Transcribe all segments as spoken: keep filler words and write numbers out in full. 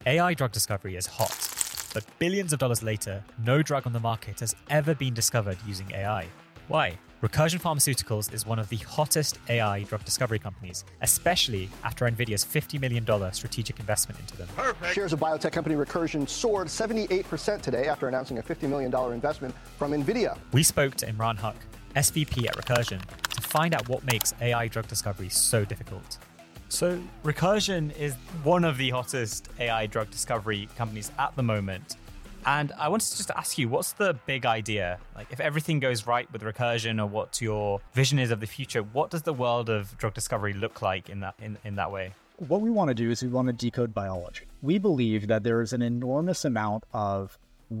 A I drug discovery is hot, but billions of dollars later, no drug on the market has ever been discovered using A I. Why? Recursion Pharmaceuticals is one of the hottest A I drug discovery companies, especially after NVIDIA's fifty million dollars strategic investment into them. Perfect. Shares of biotech company Recursion soared seventy-eight percent today after announcing a fifty million dollars investment from NVIDIA. We spoke to Imran Haq, S V P at Recursion, to find out what makes A I drug discovery so difficult. So Recursion is one of the hottest A I drug discovery companies at the moment. And I wanted to just ask you, what's the big idea? Like, if everything goes right with Recursion, or what your vision is of the future, what does the world of drug discovery look like in that in, in that way? What we want to do is we want to decode biology. We believe that there is an enormous amount of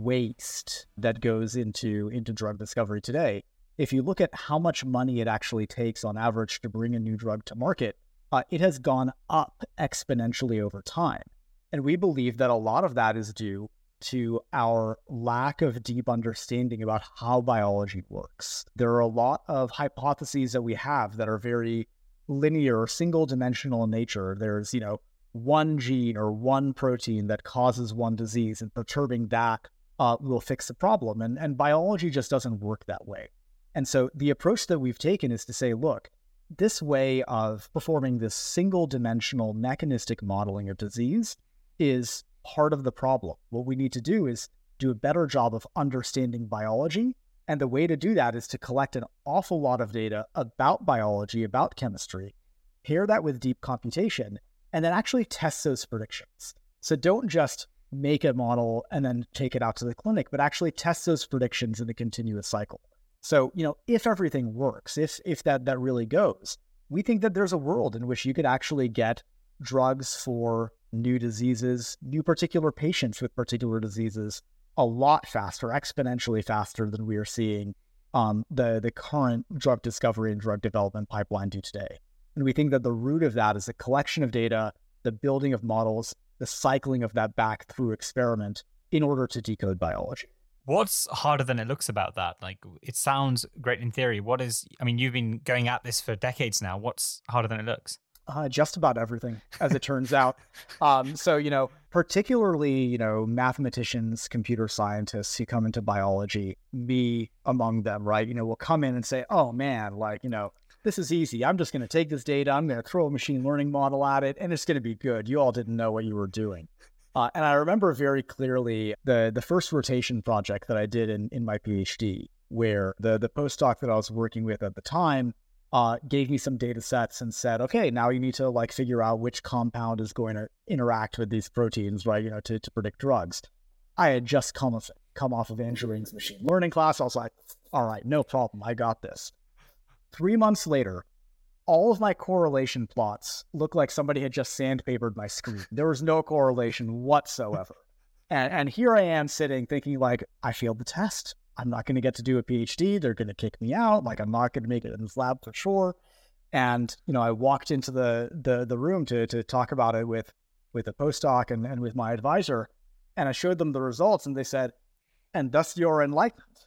waste that goes into, into drug discovery today. If you look at how much money it actually takes on average to bring a new drug to market, uh, it has gone up exponentially over time. And we believe that a lot of that is due to our lack of deep understanding about how biology works. There are a lot of hypotheses that we have that are very linear or single-dimensional in nature. There's, you know, one gene or one protein that causes one disease, and perturbing that uh, will fix the problem. And, and biology just doesn't work that way. And so the approach that we've taken is to say, look, this way of performing this single-dimensional mechanistic modeling of disease is part of the problem. What we need to do is do a better job of understanding biology. And the way to do that is to collect an awful lot of data about biology, about chemistry, pair that with deep computation, and then actually test those predictions. So don't just make a model and then take it out to the clinic, but actually test those predictions in a continuous cycle. So, you know, if everything works, if if that, that really goes, we think that there's a world in which you could actually get drugs for new diseases, new particular patients with particular diseases, a lot faster, exponentially faster than we are seeing um, the, the current drug discovery and drug development pipeline do today. And we think that the root of that is the collection of data, the building of models, the cycling of that back through experiment in order to decode biology. What's harder than it looks about that? Like, it sounds great in theory. What is, I mean, you've been going at this for decades now. What's harder than it looks? Uh, just about everything, as it turns out. Um, so, you know, particularly, you know, mathematicians, computer scientists who come into biology, me among them, right, you know, will come in and say, oh, man, like, you know, this is easy. I'm just going to take this data. I'm going to throw a machine learning model at it, and it's going to be good. You all didn't know what you were doing. Uh, and I remember very clearly the the first rotation project that I did in, in my PhD, where the, the postdoc that I was working with at the time Uh, gave me some data sets and said, okay, now you need to like figure out which compound is going to interact with these proteins, right? You know, to, to predict drugs. I had just come off, come off of Angeline machine learning class. I was like, all right, no problem. I got this. Three months later, all of my correlation plots looked like somebody had just sandpapered my screen. There was no correlation whatsoever. and, and here I am sitting thinking like, I failed the test. I'm not going to get to do a PhD. They're going to kick me out. Like, I'm not going to make it in this lab for sure. And, you know, I walked into the the, the room to to talk about it with, with a postdoc and, and with my advisor. And I showed them the results and they said, and thus you're enlightened.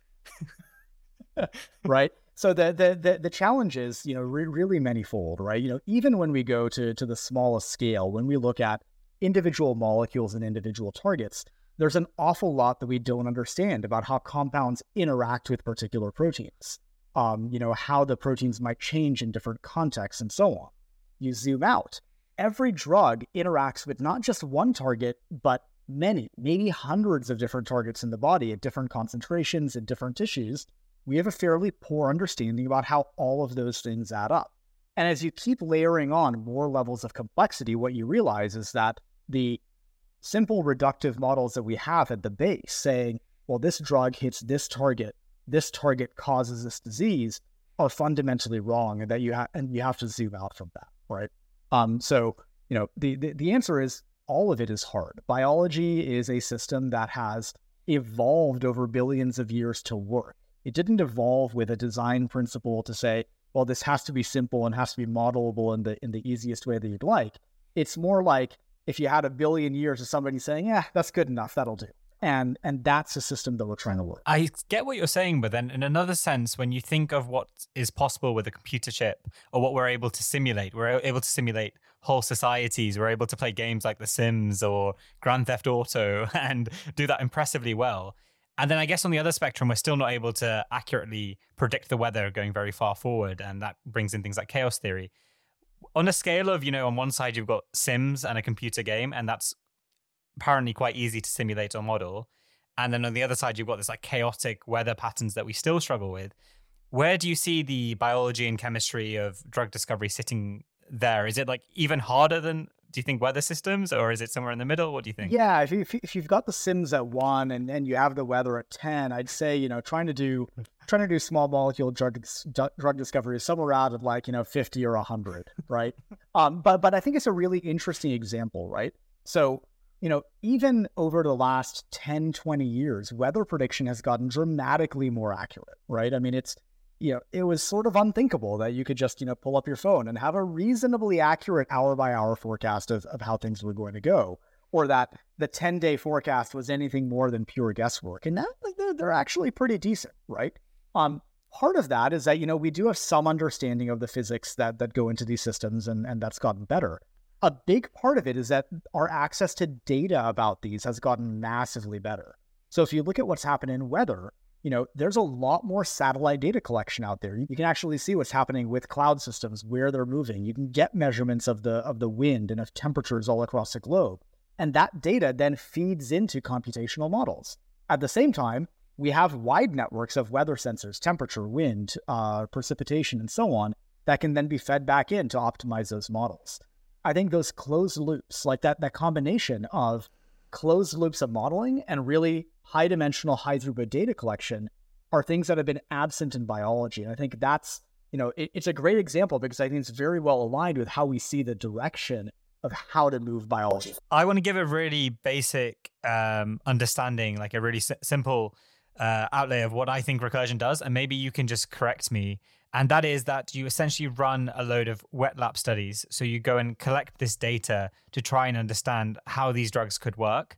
Right? So the, the, the, the challenge is, you know, re- really manyfold, right? You know, even when we go to, to the smallest scale, when we look at individual molecules and individual targets, there's an awful lot that we don't understand about how compounds interact with particular proteins. Um, you know, how the proteins might change in different contexts and so on. You zoom out. Every drug interacts with not just one target, but many, maybe hundreds of different targets in the body at different concentrations in different tissues. We have a fairly poor understanding about how all of those things add up. And as you keep layering on more levels of complexity, what you realize is that the simple reductive models that we have at the base saying, well, this drug hits this target, this target causes this disease, are fundamentally wrong, and that you have and you have to zoom out from that, right? Um, so, you know, the, the the answer is all of it is hard. Biology is a system that has evolved over billions of years to work. It didn't evolve with a design principle to say, well, this has to be simple and has to be modelable in the in the easiest way that you'd like. It's more like if you had a billion years of somebody saying, yeah, that's good enough, that'll do. And and that's a system that we're trying to work. I get what you're saying, but then in another sense, when you think of what is possible with a computer chip or what we're able to simulate, we're able to simulate whole societies were able to play games like The Sims or Grand Theft Auto and do that impressively well. And then I guess on the other spectrum, we're still not able to accurately predict the weather going very far forward. And that brings in things like chaos theory. On a scale of, you know, on one side, you've got Sims and a computer game, and that's apparently quite easy to simulate or model. And then on the other side, you've got this like chaotic weather patterns that we still struggle with. Where do you see the biology and chemistry of drug discovery sitting there? Is it like even harder than, do you think, weather systems, or is it somewhere in the middle? What do you think? Yeah, if, you, if you've got the Sims at one and, and you have the weather at ten, I'd say, you know, trying to do trying to do small molecule drug drug discovery is somewhere out of like, you know, fifty or one hundred, right? um, but but I think it's a really interesting example, right? So, you know, even over the last ten, twenty years, weather prediction has gotten dramatically more accurate, right? I mean, it's, you know, it was sort of unthinkable that you could just, you know, pull up your phone and have a reasonably accurate hour by hour forecast of, of how things were going to go, or that the ten day forecast was anything more than pure guesswork. And now like, they're, they're actually pretty decent, right? Um, part of that is that, you know, we do have some understanding of the physics that, that go into these systems, and, and that's gotten better. A big part of it is that our access to data about these has gotten massively better. So if you look at what's happened in weather, you know, there's a lot more satellite data collection out there. You can actually see what's happening with cloud systems, where they're moving. You can get measurements of the of the wind and of temperatures all across the globe. And that data then feeds into computational models. At the same time, we have wide networks of weather sensors, temperature, wind, uh, precipitation, and so on, that can then be fed back in to optimize those models. I think those closed loops, like that, that combination of closed loops of modeling and really high dimensional, high throughput data collection, are things that have been absent in biology. And I think that's, you know, it, it's a great example because I think it's very well aligned with how we see the direction of how to move biology. I want to give a really basic um, understanding, like a really s- simple uh, outlay of what I think recursion does. And maybe you can just correct me. And that is that you essentially run a load of wet lab studies. So you go and collect this data to try and understand how these drugs could work.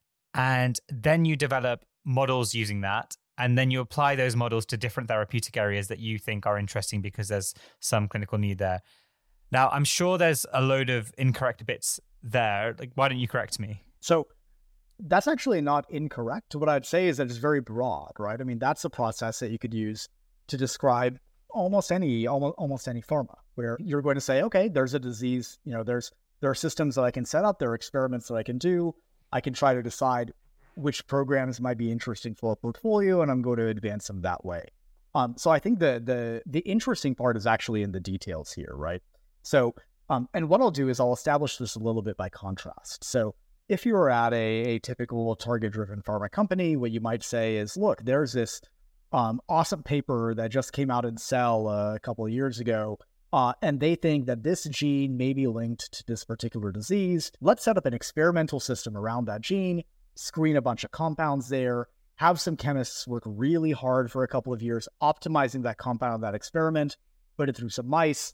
And then you develop models using that. And then you apply those models to different therapeutic areas that you think are interesting because there's some clinical need there. Now, I'm sure there's a load of incorrect bits there. Like, why don't you correct me? So that's actually not incorrect. What I'd say is that it's very broad, right? I mean, that's a process that you could use to describe almost any almost, almost any pharma, where you're going to say, okay, there's a disease, you know, there's there are systems that I can set up, there are experiments that I can do. I can try to decide which programs might be interesting for a portfolio, and I'm going to advance them that way. Um, so I think the the the interesting part is actually in the details here, right? So, um, and what I'll do is I'll establish this a little bit by contrast. So if you were at a, a typical target-driven pharma company, what you might say is, look, there's this um, awesome paper that just came out in Cell uh, a couple of years ago, uh, and they think that this gene may be linked to this particular disease. Let's set up an experimental system around that gene, screen a bunch of compounds there, have some chemists work really hard for a couple of years, optimizing that compound, that experiment, put it through some mice,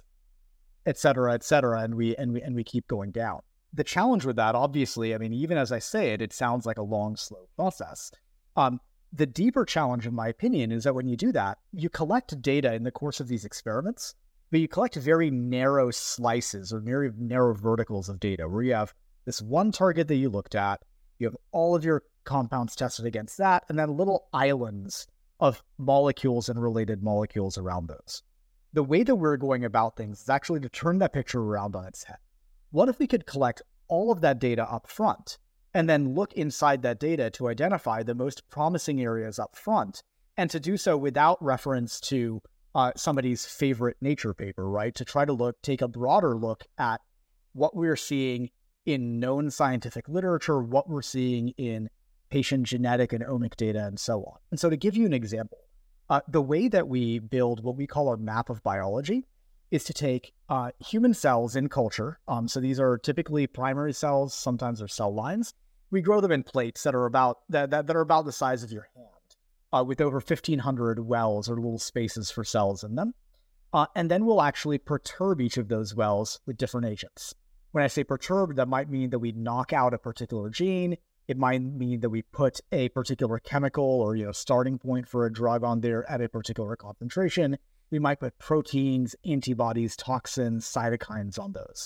et cetera, et cetera, and we and we and we keep going down. The challenge with that, obviously, I mean, even as I say it, it sounds like a long, slow process. Um, the deeper challenge, in my opinion, is that when you do that, you collect data in the course of these experiments, but you collect very narrow slices or very narrow verticals of data, where you have this one target that you looked at, you have all of your compounds tested against that, and then little islands of molecules and related molecules around those. The way that we're going about things is actually to turn that picture around on its head. What if we could collect all of that data up front and then look inside that data to identify the most promising areas up front, and to do so without reference to uh, somebody's favorite Nature paper, right? To try to look, take a broader look at what we're seeing in known scientific literature, what we're seeing in patient genetic and omic data, and so on. And so to give you an example, uh, the way that we build what we call our map of biology is to take uh, human cells in culture. Um, so these are typically primary cells, sometimes they're cell lines. We grow them in plates that are about that, that, that are about the size of your hand, uh, with over fifteen hundred wells or little spaces for cells in them. Uh, and then we'll actually perturb each of those wells with different agents. When I say perturb, that might mean that we knock out a particular gene. It might mean that we put a particular chemical or, you know, starting point for a drug on there at a particular concentration. We might put proteins, antibodies, toxins, cytokines on those.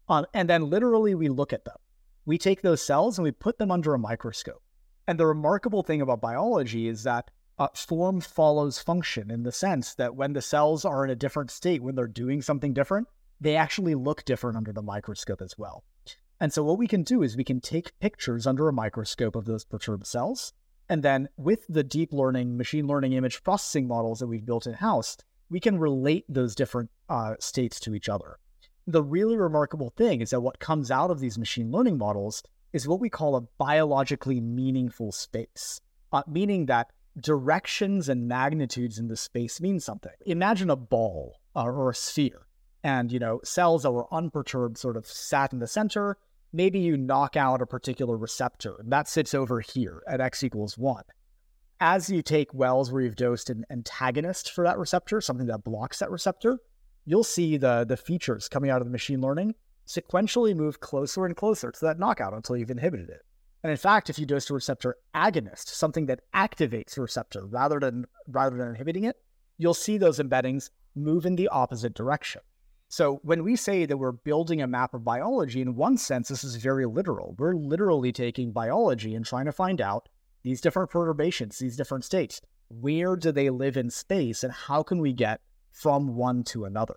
Um, and then literally we look at them. We take those cells and we put them under a microscope. And the remarkable thing about biology is that uh, form follows function, in the sense that when the cells are in a different state, when they're doing something different, they actually look different under the microscope as well. And so what we can do is we can take pictures under a microscope of those perturbed cells. And then with the deep learning, machine learning image processing models that we've built in-house, we can relate those different uh, states to each other. The really remarkable thing is that what comes out of these machine learning models is what we call a biologically meaningful space, uh, meaning that directions and magnitudes in the space mean something. Imagine a ball uh, or a sphere, and you know cells that were unperturbed sort of sat in the center. Maybe you knock out a particular receptor, and that sits over here at x equals one. As you take wells where you've dosed an antagonist for that receptor, something that blocks that receptor, you'll see the, the features coming out of the machine learning sequentially move closer and closer to that knockout until you've inhibited it. And in fact, if you dose a receptor agonist, something that activates the receptor rather than, rather than inhibiting it, you'll see those embeddings move in the opposite direction. So when we say that we're building a map of biology, in one sense, this is very literal. We're literally taking biology and trying to find out these different perturbations, these different states. Where do they live in space, and how can we get from one to another?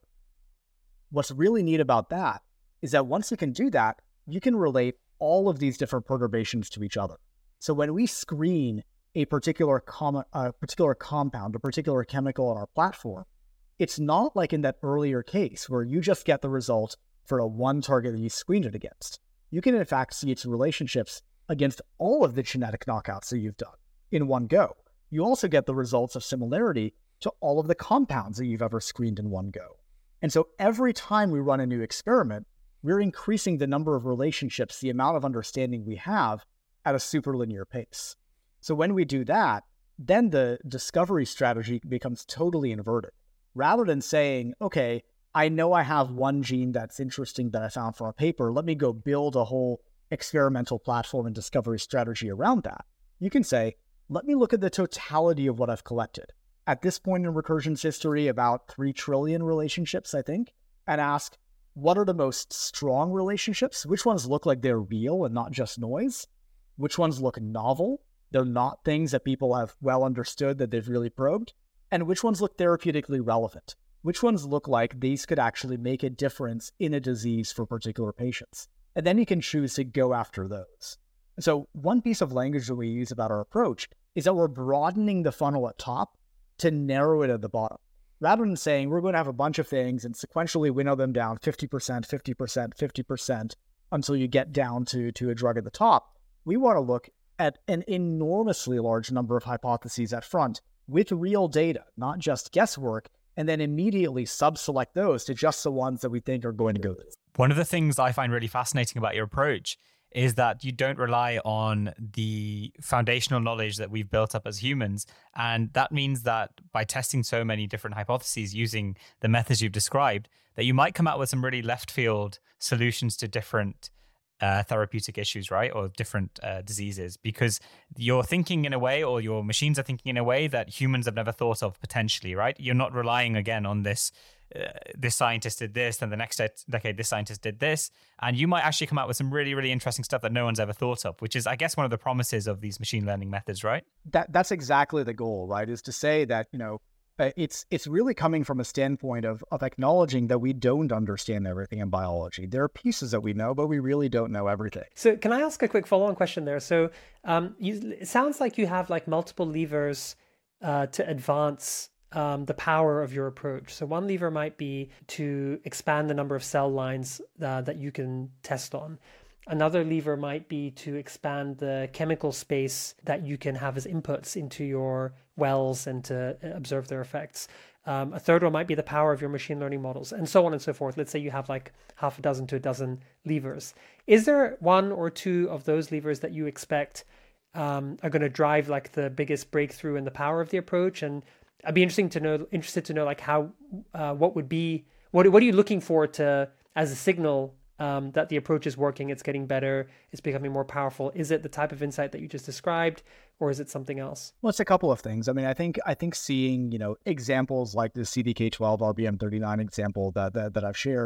What's really neat about that is that once you can do that, you can relate all of these different perturbations to each other. So when we screen a particular, com- a particular compound, a particular chemical on our platform, it's not like in that earlier case where you just get the result for a one target that you screened it against. You can in fact see its relationships against all of the genetic knockouts that you've done in one go. You also get the results of similarity to all of the compounds that you've ever screened in one go. And so every time we run a new experiment, we're increasing the number of relationships, the amount of understanding we have at a superlinear pace. So when we do that, then the discovery strategy becomes totally inverted. Rather than saying, okay, I know I have one gene that's interesting that I found from a paper, let me go build a whole experimental platform and discovery strategy around that. You can say, let me look at the totality of what I've collected. At this point in Recursion's history, about three trillion relationships, I think, and ask, what are the most strong relationships? Which ones look like they're real and not just noise? Which ones look novel? They're not things that people have well understood that they've really probed. And which ones look therapeutically relevant? Which ones look like these could actually make a difference in a disease for particular patients? And then you can choose to go after those. So one piece of language that we use about our approach is that we're broadening the funnel at top to narrow it at the bottom. Rather than saying we're going to have a bunch of things and sequentially winnow them down fifty percent, fifty percent, fifty percent until you get down to, to a drug at the top, we want to look at an enormously large number of hypotheses at front with real data, not just guesswork, and then immediately sub-select those to just the ones that we think are going to go through. One of the things I find really fascinating about your approach is that you don't rely on the foundational knowledge that we've built up as humans. And that means that by testing so many different hypotheses using the methods you've described, that you might come out with some really left field solutions to different Uh, therapeutic issues, right? Or different uh, diseases, because you're thinking in a way, or your machines are thinking in a way that humans have never thought of potentially, right? You're not relying again on this, uh, this scientist did this, and the next decade this scientist did this. And you might actually come out with some really, really interesting stuff that no one's ever thought of, which is, I guess, one of the promises of these machine learning methods, right? That That's exactly the goal, right? Is to say that, you know, Uh, it's it's really coming from a standpoint of of acknowledging that we don't understand everything in biology. There are pieces that we know, but we really don't know everything. So can I ask a quick follow-on question there? So um, you, it sounds like you have like multiple levers uh, to advance um, the power of your approach. So one lever might be to expand the number of cell lines uh, that you can test on. Another lever might be to expand the chemical space that you can have as inputs into your wells and to observe their effects. Um, a third one might be the power of your machine learning models, and so on and so forth. Let's say you have like half a dozen to a dozen levers. Is there one or two of those levers that you expect um, are going to drive like the biggest breakthrough in the power of the approach? And I'd be interesting to know, interested to know like how, uh, what would be, what what are you looking for to as a signal Um, that the approach is working, it's getting better, it's becoming more powerful? Is it the type of insight that you just described, or is it something else? Well, it's a couple of things. I mean, I think I think seeing, you know, examples like the C D K twelve R B M thirty-nine example that, that that I've shared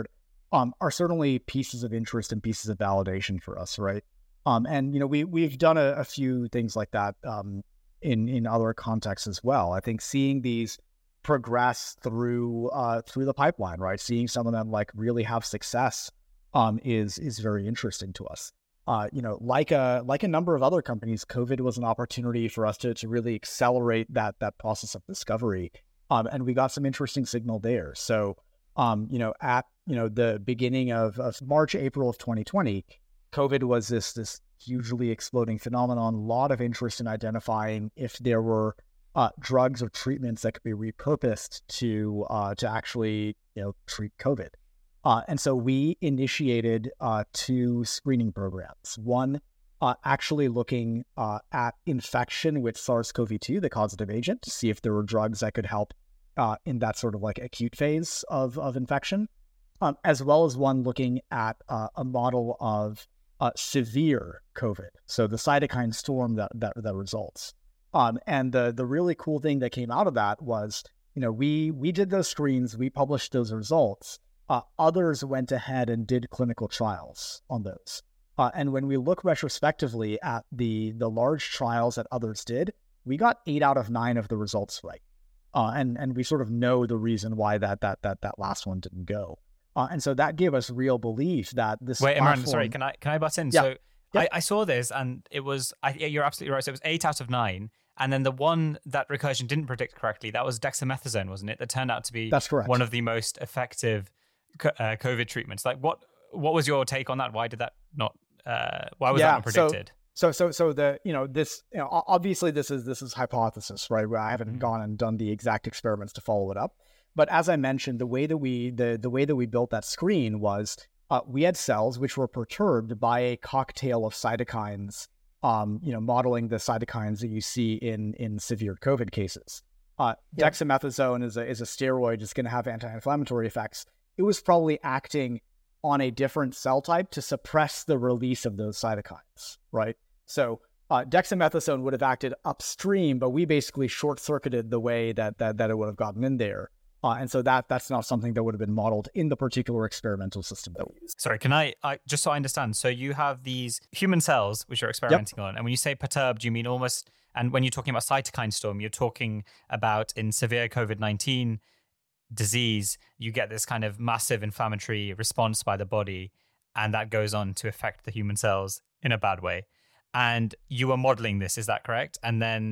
um, are certainly pieces of interest and pieces of validation for us, right? Um, and you know, we we've done a, a few things like that um, in in other contexts as well. I think seeing these progress through uh, through the pipeline, right? Seeing some of them like really have success um, is is very interesting to us. Uh, you know, like a like a number of other companies, COVID was an opportunity for us to to really accelerate that that process of discovery, um, and we got some interesting signal there. So, um, you know, at you know the beginning of, of March, April of twenty twenty, COVID was this this hugely exploding phenomenon. A lot of interest in identifying if there were uh, drugs or treatments that could be repurposed to uh, to actually you know treat COVID. Uh, and so we initiated uh, two screening programs. One, uh, actually looking uh, at infection with SARS-C o V two, the causative agent, to see if there were drugs that could help uh, in that sort of like acute phase of, of infection, um, as well as one looking at uh, a model of uh, severe COVID, so the cytokine storm that that, that results. Um, and the the really cool thing that came out of that was, you know, we we did those screens, we published those results. Uh, others went ahead and did clinical trials on those. Uh, and when we look retrospectively at the the large trials that others did, we got eight out of nine of the results right. Uh, and and we sort of know the reason why that that that that last one didn't go. Uh, and so that gave us real belief that this Wait, platform... Imran, sorry, can I can I butt in? Yeah. So Yeah. I, I saw this and it was, I, yeah, you're absolutely right. So it was eight out of nine. And then the one that Recursion didn't predict correctly, that was dexamethasone, wasn't it? That turned out to be That's correct. one of the most effective uh, COVID treatments. Like, what what was your take on that? Why did that not? Uh, why was yeah, that not predicted? So, so, so, so the you know this you know obviously this is this is hypothesis, right? Where I haven't mm-hmm. gone and done the exact experiments to follow it up. But as I mentioned, the way that we the the way that we built that screen was uh, we had cells which were perturbed by a cocktail of cytokines, um, you know, modeling the cytokines that you see in in severe COVID cases. Uh, yep. Dexamethasone is a is a steroid. It's going to have anti-inflammatory effects. It was probably acting on a different cell type to suppress the release of those cytokines, right? So uh, dexamethasone would have acted upstream, but we basically short-circuited the way that that, that it would have gotten in there. Uh, and so that that's not something that would have been modeled in the particular experimental system that we used. Sorry, can I, I just so I understand, so you have these human cells which you're experimenting yep. on, and when you say perturbed, you mean almost, and when you're talking about cytokine storm, you're talking about in severe COVID nineteen disease, you get this kind of massive inflammatory response by the body, and that goes on to affect the human cells in a bad way. And you were modeling this, is that correct? And then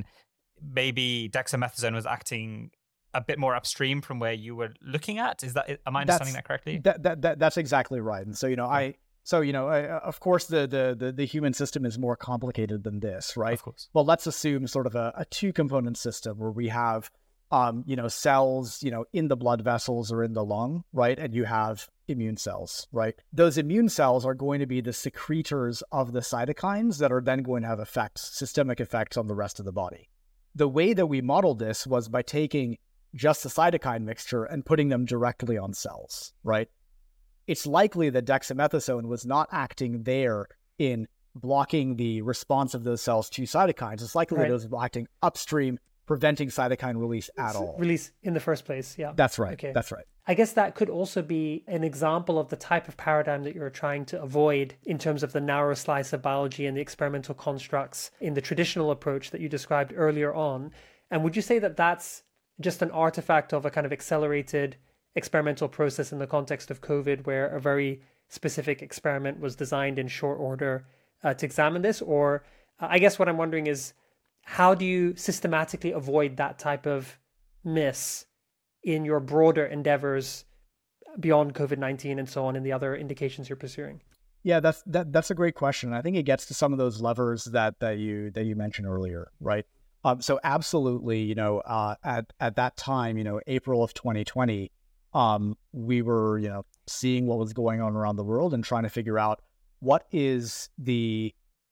maybe dexamethasone was acting a bit more upstream from where you were looking at. Is that, am I understanding that's, that correctly? That, that, that, that's exactly right. And so, you know, yeah. I, so, you know, I, of course, the, the, the, the human system is more complicated than this, right? Of course. Well, let's assume sort of a, a two component system where we have, um, you know, cells, you know, in the blood vessels or in the lung, right? And you have immune cells, right? Those immune cells are going to be the secretors of the cytokines that are then going to have effects, systemic effects on the rest of the body. The way that we modeled this was by taking just the cytokine mixture and putting them directly on cells, right? It's likely that dexamethasone was not acting there in blocking the response of those cells to cytokines. It's likely right. that it was acting upstream, preventing cytokine release at all. Release in the first place, yeah. That's right, okay. that's right. I guess that could also be an example of the type of paradigm that you're trying to avoid in terms of the narrow slice of biology and the experimental constructs in the traditional approach that you described earlier on. And would you say that that's just an artifact of a kind of accelerated experimental process in the context of COVID, where a very specific experiment was designed in short order uh, to examine this? Or uh, I guess what I'm wondering is, how do you systematically avoid that type of miss in your broader endeavors beyond COVID nineteen and so on, and the other indications you're pursuing? Yeah, that's that, that's a great question. I think it gets to some of those levers that that you that you mentioned earlier, right? Um, so absolutely, you know, uh, at at that time, you know, April of twenty twenty, um, we were, you know, seeing what was going on around the world and trying to figure out what is the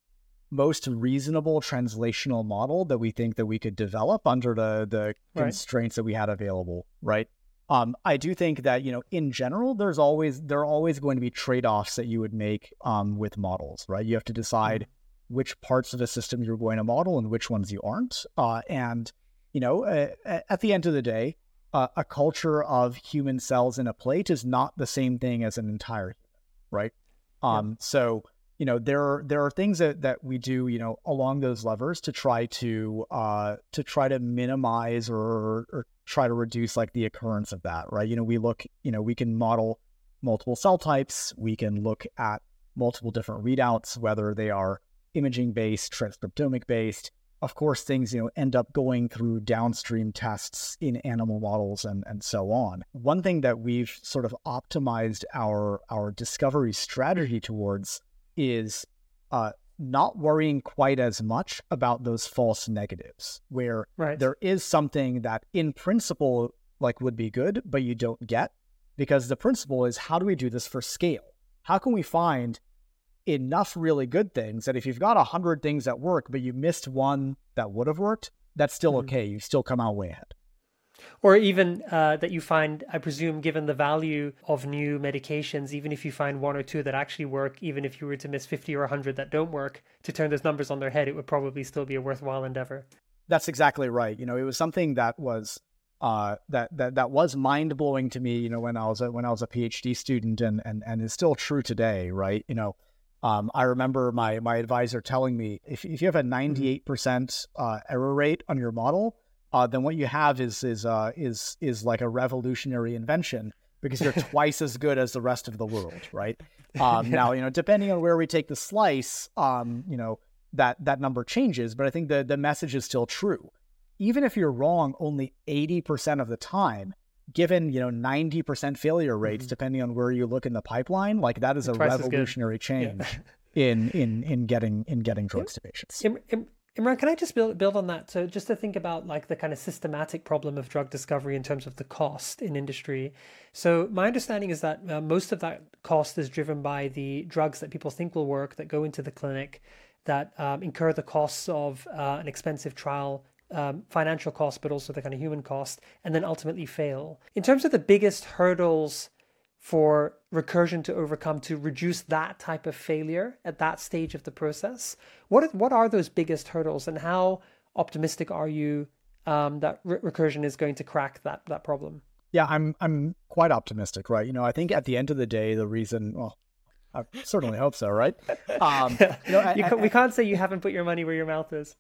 most reasonable translational model that we think that we could develop under the the right. constraints that we had available, right? Um, I do think that, you know, in general, there's always there are always going to be trade-offs that you would make um, with models, right? You have to decide mm-hmm. which parts of the system you're going to model and which ones you aren't. Uh, and, you know, uh, at the end of the day, uh, a culture of human cells in a plate is not the same thing as an entire human, right? Um, yeah. So, you know, there are, there are things that, that we do, you know, along those levers to try to, uh, to try to minimize or, or try to reduce like the occurrence of that, right? You know, we look, you know, we can model multiple cell types. We can look at multiple different readouts, whether they are imaging-based, transcriptomic-based. Of course, things, you know, end up going through downstream tests in animal models and, and so on. One thing that we've sort of optimized our, our discovery strategy towards is uh, not worrying quite as much about those false negatives, where right. there is something that in principle like would be good, but you don't get, because the principle is, how do we do this for scale? How can we find enough really good things that if you've got a hundred things that work, but you missed one that would have worked, that's still mm-hmm. okay. You still come out way ahead. Or even uh, that you find, I presume, given the value of new medications, even if you find one or two that actually work, even if you were to miss fifty or a hundred that don't work, to turn those numbers on their head, it would probably still be a worthwhile endeavor. That's exactly right. You know, it was something that was uh, that that that was mind blowing to me. You know, when I was a, when I was a PhD student, and and and is still true today. Right. You know, um, I remember my my advisor telling me, if if you have a ninety-eight percent uh, error rate on your model, Uh, then what you have is is uh, is is like a revolutionary invention, because you're twice as good as the rest of the world, right? Um, now, you know, depending on where we take the slice, um, you know, that that number changes, but I think the the message is still true. Even if you're wrong only eighty percent of the time, given, you know, ninety percent failure rates, mm-hmm. depending on where you look in the pipeline, like that is a twice revolutionary change yeah. in in in getting in getting drugs to patients. Im- Im- Imran, can I just build build on that? So just to think about like the kind of systematic problem of drug discovery in terms of the cost in industry. So my understanding is that uh, most of that cost is driven by the drugs that people think will work, that go into the clinic, that um, incur the costs of uh, an expensive trial, um, financial cost, but also the kind of human cost, and then ultimately fail. In terms of the biggest hurdles for Recursion to overcome to reduce that type of failure at that stage of the process, what are, what are those biggest hurdles, and how optimistic are you um, that Re- Recursion is going to crack that that problem? Yeah, I'm I'm quite optimistic, right? You know, I think at the end of the day, the reason, well, I certainly hope so, right? Um, you know, you I, ca- we can't say you haven't put your money where your mouth is.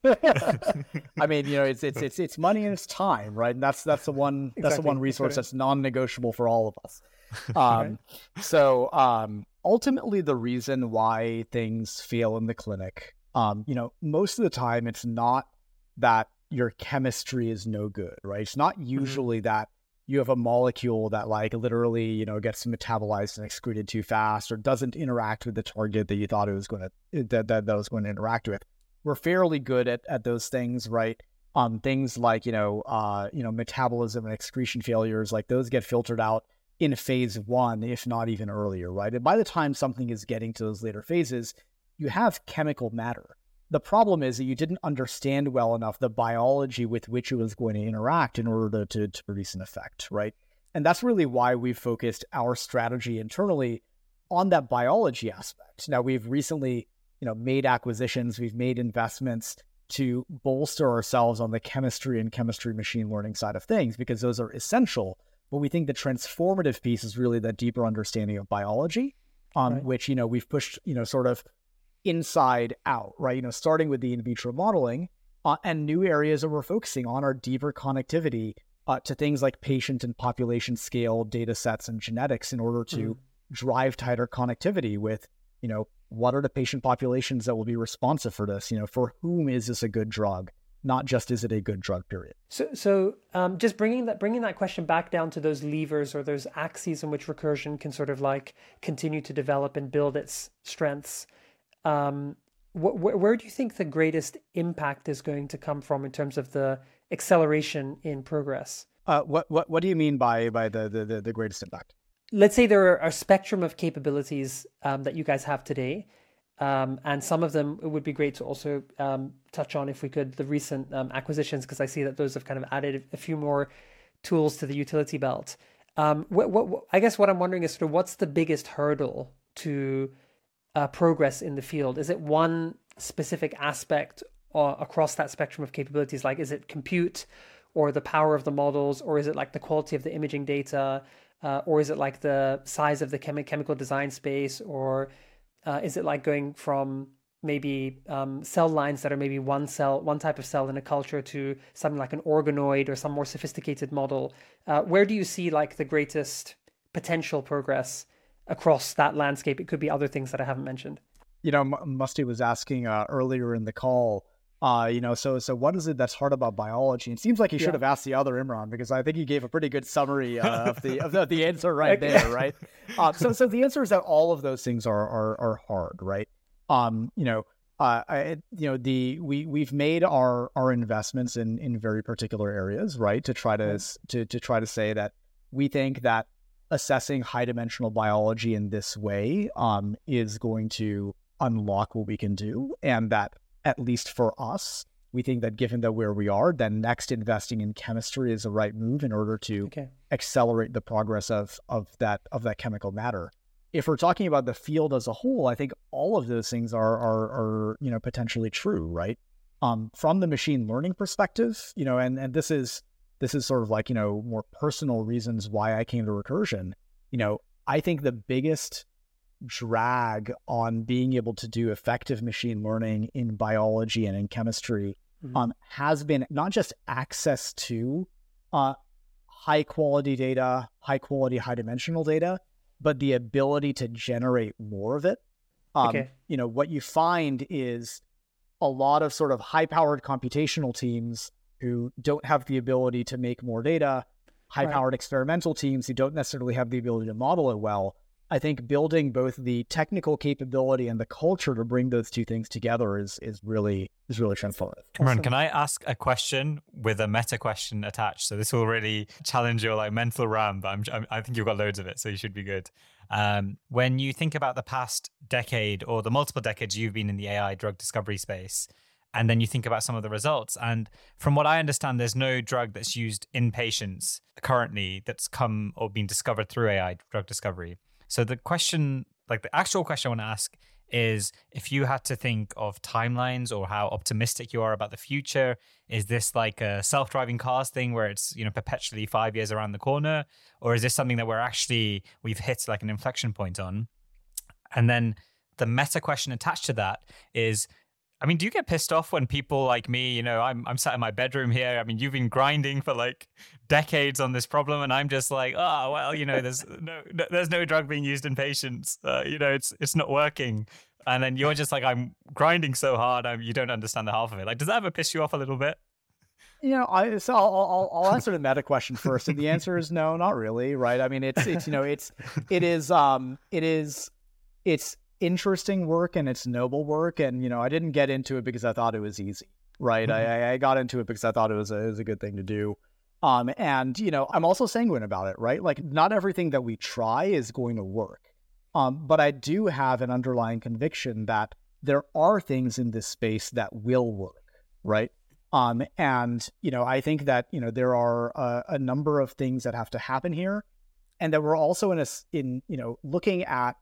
I mean, you know, it's it's it's it's money and it's time, right? And that's that's the one exactly. that's the one resource that's, right. that's non-negotiable for all of us. Um, so um, ultimately, the reason why things fail in the clinic, um, you know, most of the time, it's not that your chemistry is no good, right? It's not usually mm-hmm. that you have a molecule that like literally, you know, gets metabolized and excreted too fast, or doesn't interact with the target that you thought it was going to that that, that was going to interact with. We're fairly good at at those things, right? Um, things like you know, uh, you know, metabolism and excretion failures, like those get filtered out in phase one, if not even earlier, right? And by the time something is getting to those later phases, you have chemical matter. The problem is that you didn't understand well enough the biology with which it was going to interact in order to, to, to produce an effect, right? And that's really why we've focused our strategy internally on that biology aspect. Now, we've recently, you know, made acquisitions, we've made investments to bolster ourselves on the chemistry and chemistry machine learning side of things, because those are essential. But we think the transformative piece is really that deeper understanding of biology, um, right. which, you know, we've pushed, you know, sort of inside out, right? You know, starting with the in vitro modeling uh, and new areas that we're focusing on are deeper connectivity uh, to things like patient and population scale data sets and genetics in order to mm. drive tighter connectivity with, you know, what are the patient populations that will be responsive for this? You know, for whom is this a good drug? Not just is it a good drug, period. So, so um, just bringing that bringing that question back down to those levers or those axes in which Recursion can sort of like continue to develop and build its strengths. Um, wh- wh- where do you think the greatest impact is going to come from in terms of the acceleration in progress? Uh, what what what do you mean by by the the, the greatest impact? Let's say there are a spectrum of capabilities um, that you guys have today. Um, and some of them, it would be great to also um, touch on, if we could, the recent um, acquisitions, because I see that those have kind of added a few more tools to the utility belt. Um, what, what, what, I guess what I'm wondering is sort of what's the biggest hurdle to uh, progress in the field? Is it one specific aspect uh, across that spectrum of capabilities? Like, is it compute, or the power of the models, or is it like the quality of the imaging data, uh, or is it like the size of the chemi- chemical design space, or uh, is it like going from maybe um, cell lines that are maybe one cell, one type of cell in a culture to something like an organoid or some more sophisticated model? Uh, where do you see like the greatest potential progress across that landscape? It could be other things that I haven't mentioned. You know, M- Musty was asking uh, earlier in the call, uh, you know, so so what is it that's hard about biology? It seems like he should Yeah. have asked the other Imran, because I think he gave a pretty good summary uh, of the of the, the answer right Okay. there, right? Uh, so so the answer is that all of those things are are, are hard, right? Um, you know, uh, I, you know, the we we've made our our investments in in very particular areas, right? To try to Right. to to try to say that we think that assessing high dimensional biology in this way um, is going to unlock what we can do, and that at least for us, we think that given that where we are, then next investing in chemistry is the right move in order to Okay. accelerate the progress of of that of that chemical matter. If we're talking about the field as a whole, I think all of those things are are, are you know potentially true, right? Um, from the machine learning perspective, you know, and and this is this is sort of like you know more personal reasons why I came to Recursion. You know, I think the biggest drag on being able to do effective machine learning in biology and in chemistry Mhm. um, has been not just access to uh, high quality data, high quality, high dimensional data, but the ability to generate more of it. Um, Okay. You know, what you find is a lot of sort of high powered computational teams who don't have the ability to make more data, high powered experimental teams who don't necessarily have the ability to model it well. I think building both the technical capability and the culture to bring those two things together is is really is really transformative. Imran, Awesome. can I ask a question with a meta question attached? So this will really challenge your like mental RAM, but I'm, I'm, I think you've got loads of it, so you should be good. Um, when you think about the past decade or the multiple decades you've been in the A I drug discovery space, and then you think about some of the results, and from what I understand, there's no drug that's used in patients currently that's come or been discovered through A I drug discovery. So the question, like the actual question I want to ask is, if you had to think of timelines or how optimistic you are about the future, is this like a self-driving cars thing where it's, you know, perpetually five years around the corner? Or is this something that we're actually, we've hit like an inflection point on? And then the meta question attached to that is, I mean, do you get pissed off when people like me, you know, I'm I'm sat in my bedroom here. I mean, you've been grinding for like decades on this problem, and I'm just like, oh, well, you know, there's no, no there's no drug being used in patients. Uh, you know, it's it's not working. And then you're just like, I'm grinding so hard, I'm, you don't understand the half of it. Like, does that ever piss you off a little bit? You know, I so I'll, I'll I'll answer the meta question first, and the answer is no, not really, right? I mean, it's it's you know, it's it is um it is it's interesting work and it's noble work, and you know, I didn't get into it because I thought it was easy, right? Mm-hmm. I I got into it because I thought it was a it was a good thing to do. Um, and you know, I'm also sanguine about it, right? Like, not everything that we try is going to work. Um, but I do have an underlying conviction that there are things in this space that will work, right? Um, and, you know, I think that, you know, there are a, a number of things that have to happen here, and that we're also in a, in, you know, looking at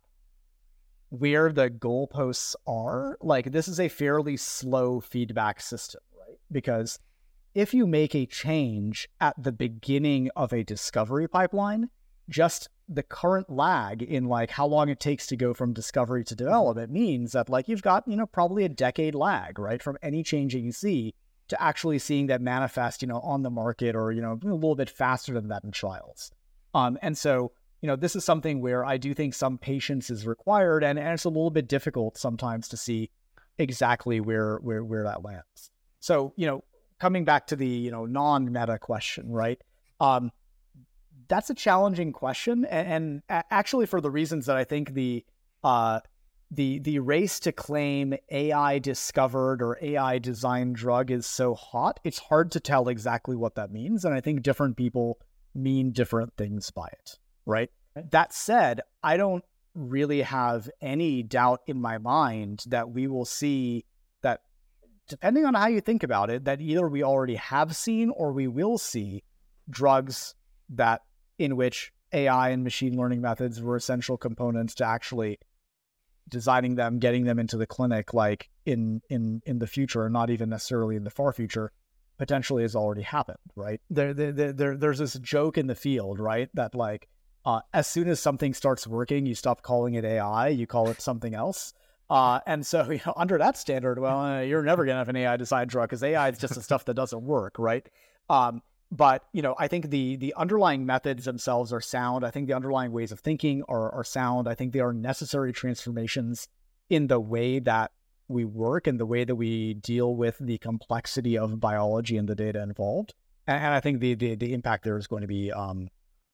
where the goalposts are. Like, this is a fairly slow feedback system, right? Because if you make a change at the beginning of a discovery pipeline, just the current lag in like how long it takes to go from discovery to development means that like you've got, you know, probably a decade lag, right? From any change that you see to actually seeing that manifest, you know, on the market, or, you know, a little bit faster than that in trials. Um, and so, you know, this is something where I do think some patience is required, and, and it's a little bit difficult sometimes to see exactly where, where, where that lands. So, you know, coming back to the, you know, non-meta question, right? Um, that's a challenging question. And, and actually for the reasons that I think the, uh, the, the race to claim A I discovered or A I designed drug is so hot, it's hard to tell exactly what that means. And I think different people mean different things by it, right? That said, I don't really have any doubt in my mind that we will see that, depending on how you think about it, that either we already have seen or we will see drugs that in which A I and machine learning methods were essential components to actually designing them, getting them into the clinic, like in in in the future, and not even necessarily in the far future, potentially has already happened, right? There, there, there, there's this joke in the field, right? That like, uh, as soon as something starts working, you stop calling it A I, you call it something else. Uh, and so, you know, under that standard, well, uh, you're never going to have an A I-designed drug because A I is just the stuff that doesn't work, right? Um, but, you know, I think the the underlying methods themselves are sound. I think the underlying ways of thinking are, are sound. I think they are necessary transformations in the way that we work and the way that we deal with the complexity of biology and the data involved. And, and I think the, the the impact there is going to be um,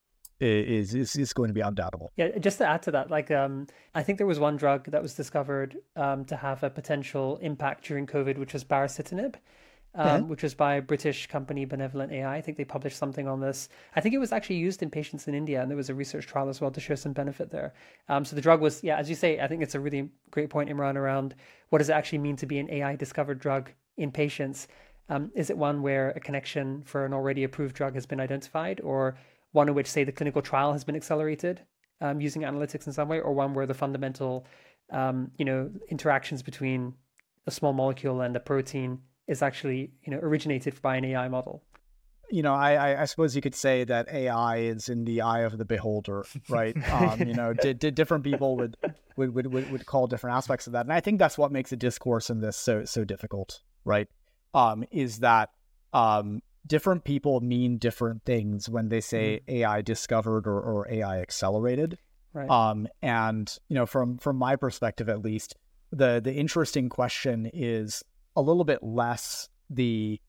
is, is is going to be undoubtable. Yeah, just to add to that, like um, I think there was one drug that was discovered um, to have a potential impact during COVID, which was baricitinib, um, yeah. which was by a British company, Benevolent A I. I think they published something on this. I think it was actually used in patients in India, and there was a research trial as well to show some benefit there. Um, so the drug was, yeah, as you say, I think it's a really great point, Imran, around what does it actually mean to be an A I-discovered drug in patients? Um, is it one where a connection for an already approved drug has been identified, or one in which, say, the clinical trial has been accelerated um, using analytics in some way, or one where the fundamental, um, you know, interactions between a small molecule and a protein is actually, you know, originated by an A I model? You know, I, I suppose you could say that A I is in the eye of the beholder, right? Um, you know, d- d- different people would, would would would would call different aspects of that, and I think that's what makes the discourse in this so so difficult, right? Um, is that um, different people mean different things when they say mm-hmm. A I discovered or, or A I accelerated. Right. Um, and you know, from from my perspective at least, the the interesting question is a little bit less the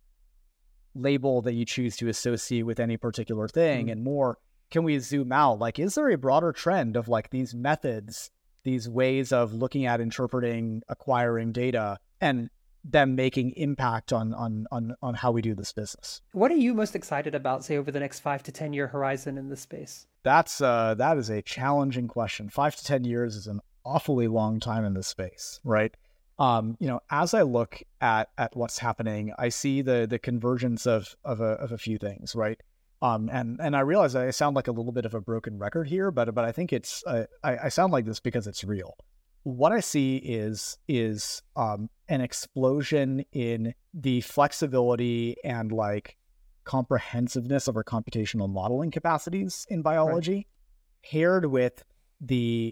label that you choose to associate with any particular thing, mm-hmm. and more, can we zoom out? Like, is there a broader trend of like these methods, these ways of looking at, interpreting, acquiring data, and them making impact on on on on how we do this business? What are you most excited about, say, over the next five to ten year horizon in this space? That's uh that is a challenging question. Five to ten years is an awfully long time in this space, right? Um, you know, as I look at at what's happening, I see the the convergence of of a of a few things, right? Um, and and I realize I sound like a little bit of a broken record here, but but I think it's uh, I, I sound like this because it's real. What I see is is um, an explosion in the flexibility and like comprehensiveness of our computational modeling capacities in biology, right, paired with the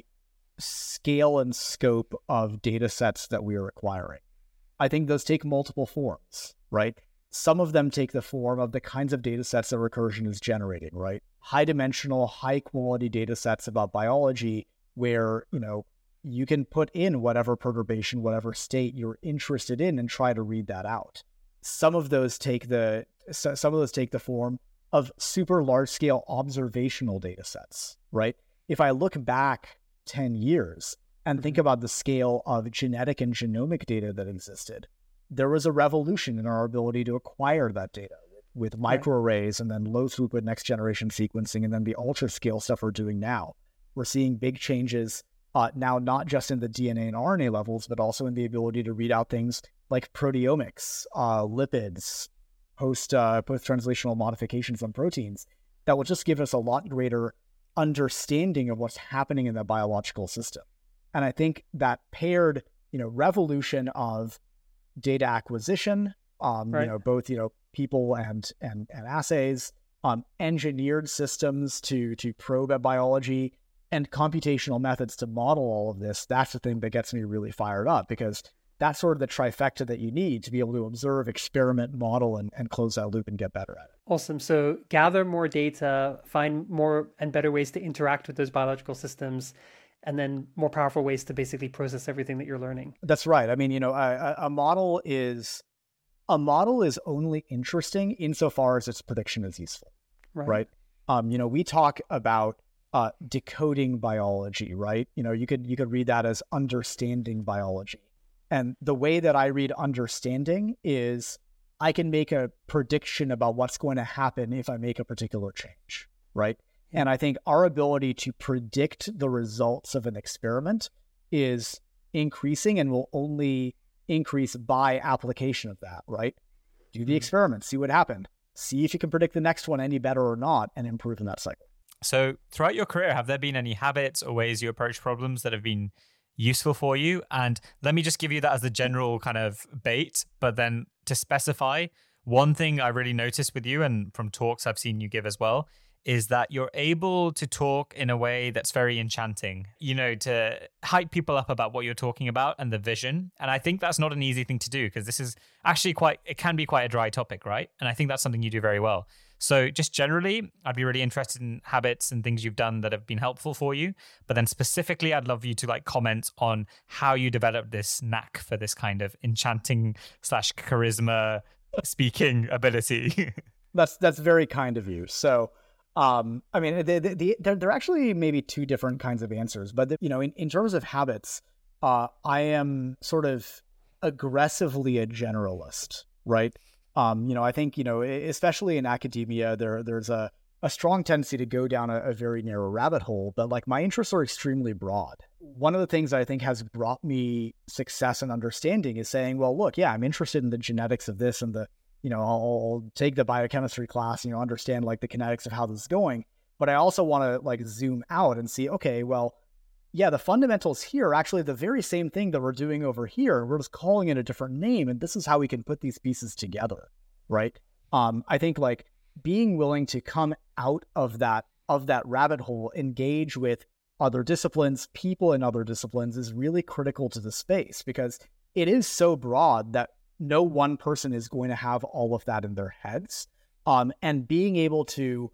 scale and scope of data sets that we are acquiring. I think those take multiple forms, right? Some of them take the form of the kinds of data sets that Recursion is generating, right? High dimensional, high quality data sets about biology where, you know, you can put in whatever perturbation, whatever state you're interested in and try to read that out. Some of those take the some of those take the form of super large scale observational data sets, right? If I look back ten years and think about the scale of genetic and genomic data that existed, there was a revolution in our ability to acquire that data with, with microarrays and then low throughput next generation sequencing, and then the ultra scale stuff we're doing now. We're seeing big changes uh, now, not just in the D N A and R N A levels, but also in the ability to read out things like proteomics, uh, lipids, post uh, post-translational modifications on proteins that will just give us a lot greater understanding of what's happening in the biological system. And I think that paired, you know, revolution of data acquisition, um, right. you know, both, you know, people and and, and assays, um, engineered systems to to probe at biology, and computational methods to model all of this, that's the thing that gets me really fired up, because that's sort of the trifecta that you need to be able to observe, experiment, model, and, and close that loop and get better at it. Awesome. So gather more data, find more and better ways to interact with those biological systems, and then more powerful ways to basically process everything that you're learning. That's right. I mean, you know, a, a model is a model is only interesting insofar as its prediction is useful, right? right? Um, you know, we talk about uh, decoding biology, right? You know, you could you could read that as understanding biology. And the way that I read understanding is I can make a prediction about what's going to happen if I make a particular change, right? Yeah. And I think our ability to predict the results of an experiment is increasing and will only increase by application of that, right? Do the mm-hmm. experiment, see what happened, see if you can predict the next one any better or not, and improve in that cycle. So throughout your career, have there been any habits or ways you approach problems that have been useful for you? And let me just give you that as the general kind of bait, but then to specify, one thing I really noticed with you, and from talks I've seen you give as well, is that you're able to talk in a way that's very enchanting, you know, to hype people up about what you're talking about and the vision. And I think that's not an easy thing to do, because this is actually quite, it can be quite a dry topic, right? And I think that's something you do very well. So just generally, I'd be really interested in habits and things you've done that have been helpful for you. But then specifically, I'd love you to like comment on how you developed this knack for this kind of enchanting slash charisma speaking ability. That's that's very kind of you. So, um, I mean, the, the, the, there, there are actually maybe two different kinds of answers. But, the, you know, in, in terms of habits, uh, I am sort of aggressively a generalist, right? Um, you know, I think, you know, especially in academia, there there's a, a strong tendency to go down a, a very narrow rabbit hole, but like my interests are extremely broad. One of the things I think has brought me success and understanding is saying, well, look, yeah, I'm interested in the genetics of this and the, you know, I'll, I'll take the biochemistry class, you know, understand like the kinetics of how this is going, but I also want to like zoom out and see, okay, well, yeah, the fundamentals here are actually the very same thing that we're doing over here. We're just calling it a different name. And this is how we can put these pieces together, right? Um, I think like being willing to come out of that, of that rabbit hole, engage with other disciplines, people in other disciplines is really critical to the space, because it is so broad that no one person is going to have all of that in their heads. Um, and being able to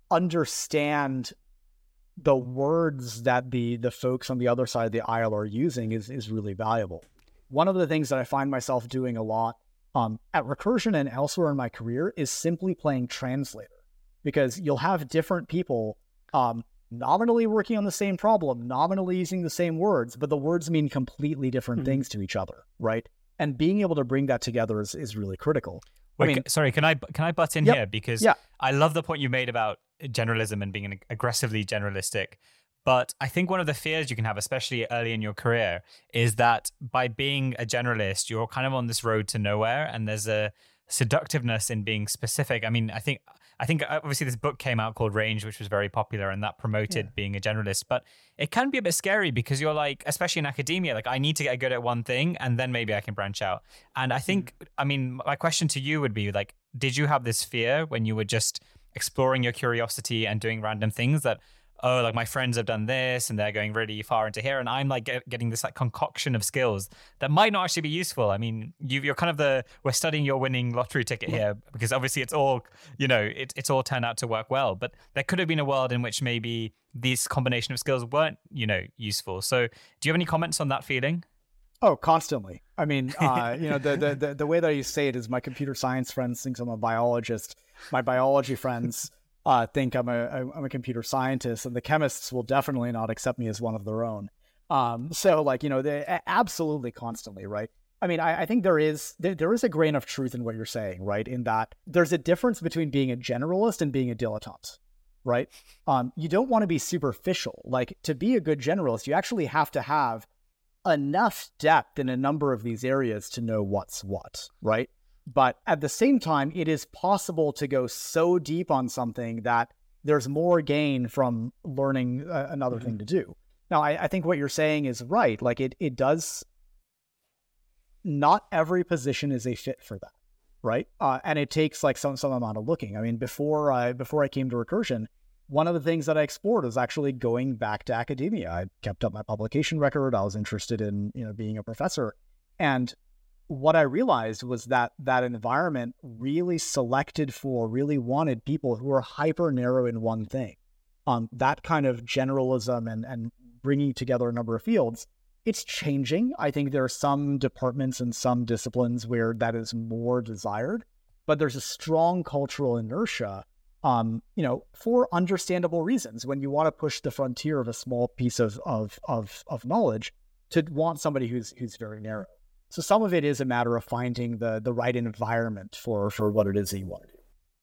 understand the words that the the folks on the other side of the aisle are using is is really valuable. One of the things that I find myself doing a lot um, at Recursion and elsewhere in my career is simply playing translator, because you'll have different people um, nominally working on the same problem, nominally using the same words, but the words mean completely different mm-hmm. things to each other, right? And being able to bring that together is, is really critical. Wait, I mean, sorry, can I can I butt in yep, here? Because yeah. I love the point you made about generalism and being an aggressively generalistic. But I think one of the fears you can have, especially early in your career, is that by being a generalist, you're kind of on this road to nowhere, and there's a seductiveness in being specific. I mean, I think I think obviously this book came out called Range, which was very popular, and that promoted yeah. being a generalist. But it can be a bit scary, because you're like, especially in academia, like I need to get good at one thing and then maybe I can branch out. And I think, mm. I mean, my question to you would be like, did you have this fear when you were just exploring your curiosity and doing random things that, oh, like my friends have done this and they're going really far into here, and I'm like get, getting this like concoction of skills that might not actually be useful? I mean, you, you're kind of the, we're studying your winning lottery ticket here, because obviously it's all, you know, it, it's all turned out to work well, but there could have been a world in which maybe this combination of skills weren't, you know, useful. So do you have any comments on that feeling? Oh, constantly. I mean, uh, you know, the, the, the, the way that I say it is my computer science friends think I'm a biologist. My biology friends uh, think I'm a, I'm a computer scientist, and the chemists will definitely not accept me as one of their own. Um, so like, you know, they absolutely constantly, right? I mean, I, I think there is, there, there is a grain of truth in what you're saying, right? In that there's a difference between being a generalist and being a dilettante, right? Um, you don't want to be superficial. Like, to be a good generalist, you actually have to have enough depth in a number of these areas to know what's what, right? But at the same time, it is possible to go so deep on something that there's more gain from learning uh, another mm-hmm. thing to do. Now, I, I think what you're saying is right. Like it, it does, not every position is a fit for that, right? Uh, and it takes like some, some amount of looking. I mean, before I, before I came to Recursion, one of the things that I explored was actually going back to academia. I kept up my publication record. I was interested in, you know, being a professor. And what I realized was that that environment really selected for, really wanted people who were hyper narrow in one thing. Um, that kind of generalism and, and bringing together a number of fields, it's changing. I think there are some departments and some disciplines where that is more desired, but there's a strong cultural inertia, um, you know, for understandable reasons. When you want to push the frontier of a small piece of, of, of, of knowledge, to want somebody who's, who's very narrow. So some of it is a matter of finding the the right environment for, for what it is that you want to do.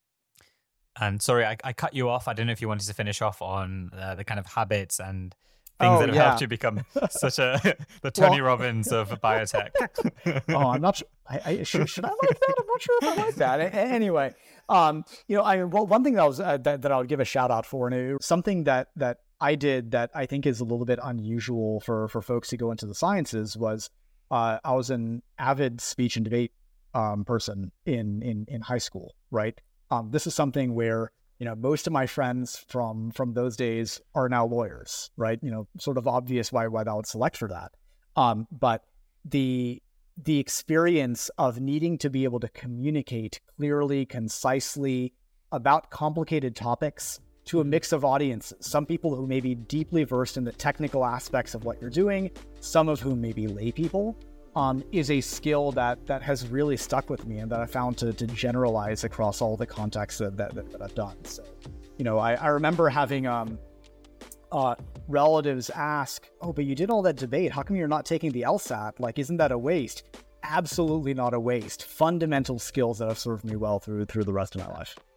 And sorry, I, I cut you off. I don't know if you wanted to finish off on uh, the kind of habits and things oh, that have yeah. helped you become such a the Tony well, Robbins of biotech. oh, I'm not sure. I, I, should, should I like that? I'm not sure if I like that. A- anyway, um, you know, I well, one thing that was uh, that, that I would give a shout out for, and it, something that that I did that I think is a little bit unusual for for folks who go into the sciences was. Uh, I was an avid speech and debate um, person in, in, in high school, right? Um, this is something where, you know, most of my friends from, from those days are now lawyers, right? You know, sort of obvious why, why I would select for that. Um, but the, the experience of needing to be able to communicate clearly, concisely about complicated topics to a mix of audiences, some people who may be deeply versed in the technical aspects of what you're doing, some of whom may be lay people, um, is a skill that that has really stuck with me and that I found to, to generalize across all the contexts that, that, that I've done. So, you know, I, I remember having um, uh, relatives ask, oh, but you did all that debate. How come you're not taking the LSAT? Like, isn't that a waste? Absolutely not a waste. Fundamental skills that have served me well through through the rest of my life.